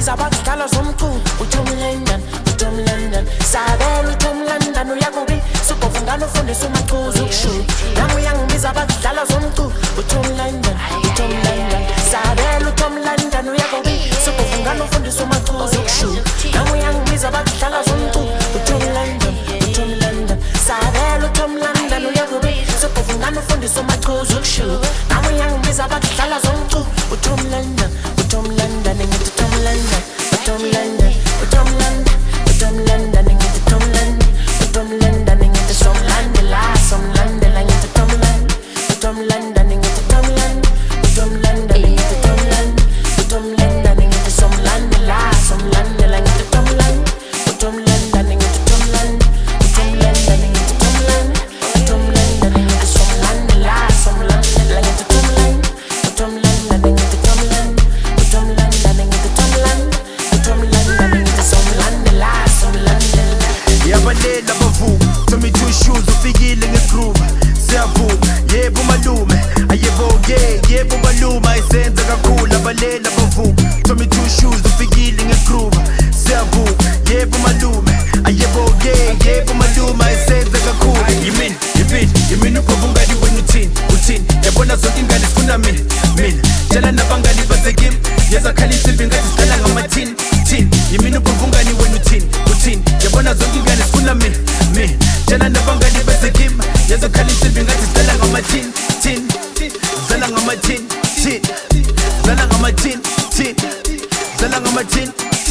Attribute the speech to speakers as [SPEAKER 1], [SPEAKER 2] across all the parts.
[SPEAKER 1] uyangibiza bakudala zomkhulu uTom London, uTom London. Sabela uTom London uyakubi sukufungana ufundisa umachuzu ukushuka. Nami uyangibiza bakudala zomkhulu uTom London, uTom London. Sabela uTom London uyakubi sukufungana ufundisa umachuzu ukushuka. Nami uyangibiza bakudala zomkhulu uTom London, uTom London. Sabela uTom London uyakubi sukufungana ufundisa umachuzu ukushuka. Nami uyangibiza bakudala zomkhulu uTom London, uTom London. Ngithi Tom London, uTom London, uTom London, uTom London. Ngithi Tom London, uTom London. Ngithi some London la, some London la. Ngithi Tom London, uTom London. Ngithi Tom London, uTom London. Ngithi Tom London, uTom London. Ngithi some London la, some London la. Ngithi Tom London, uTom London. Ngithi Tom London, uTom London. Ngithi Tom London, uTom London. Ngithi some London la, some London la. Ngithi Tom London, uTom London. Ngithi Tom London, uTom London. Ngithi Tom London, uTom London. Ngithi some London la, some London la.
[SPEAKER 2] Yabalela bavuka, Tommy two shoes ufikile ngegroove. Siyavuka, yebo malume, ayebo yebo malume ayisenza kakhulu. Abalela bavuka, Tommy two shoes ufikile ngegroove. Siyavuka, yebo malume, ayebo yebo malume ayisenza kakhulu. Yimini ukuvungani wena uthini yabona zonke ingane sifuna mina tshela nabangani basekim yazakhala insimbi ngathi sidlala ngamathini yimini ukuvungani wena uthini yabona zonke ingane sifuna mina tshela nabangani basekim yazakhala insimbi ngathi sidlala ngamathini sidlala ngamathini sidlala ngamathini sidlala ngamathini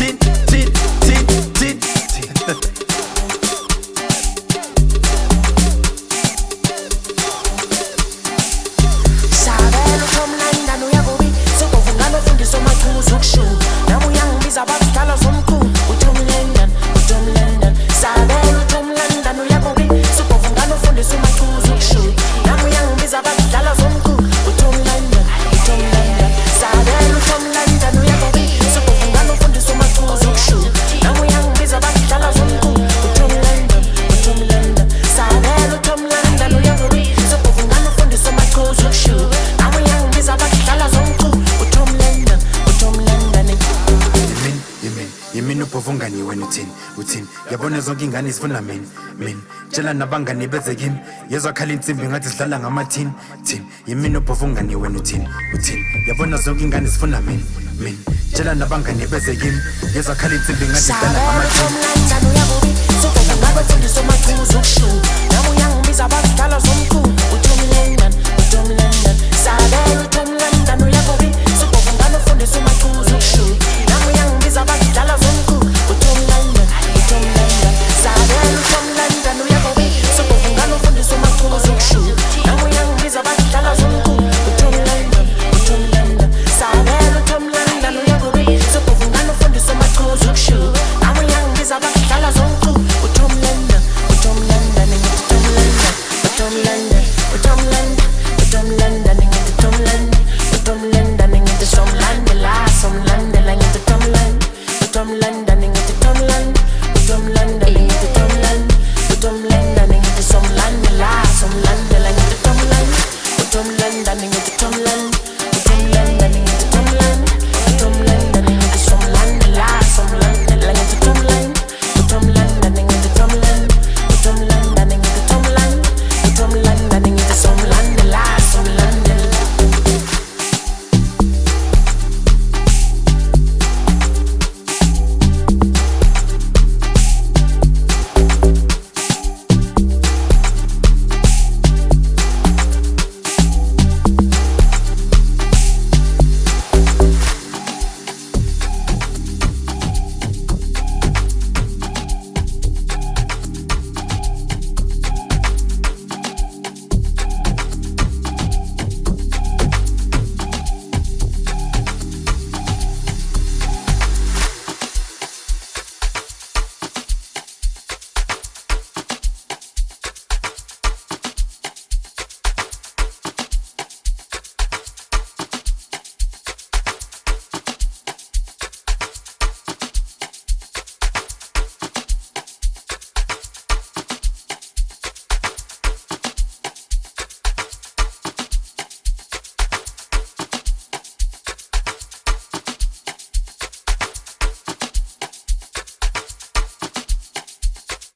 [SPEAKER 1] Sabela uTom London uyakubi sukufungana ufundisa umachuzu ukushuka. Nami uyangibiza bakudala zomkhulu uTom London, uTom London. Sabela uTom London uyakubi sukufungana ufundisa umachuzu ukushuka. Nami uyangibiza bakudala zomkhulu uTom London, uTom London. Sabela uTom London uyakubi sukufungana ufundisa umachuzu ukushuka. Nami uyangibiza bakudala zomkhulu uTom London, uTom London. Sabela uTom London uyakubi sukufungana ufundisa umachuzu ukushuka. Nami uyangibiza bakudala zomkhulu uTom London, uTom London.
[SPEAKER 2] Yimini ubuvungani wena uthini yabona zonke ingane zifuna mina tshela nabangani beze kimi yezwakhala insimbi ngathi sidlala ngamathini yimini ubuvungani wena uthini yabona zonke ingane zifuna mina tshela nabangani beze kimi yezwakhala insimbi ngathi sidlala
[SPEAKER 1] Sabela uTom
[SPEAKER 2] ngamathini.
[SPEAKER 1] London uyakubi sukufungana ufundisa umachuzu ukushuka. Nami uyangibiza bakudala zomkhulu uTom London, uTom London. Sabela uTom London uyakubi sukufungana ufundisa umachuzu ukushuka.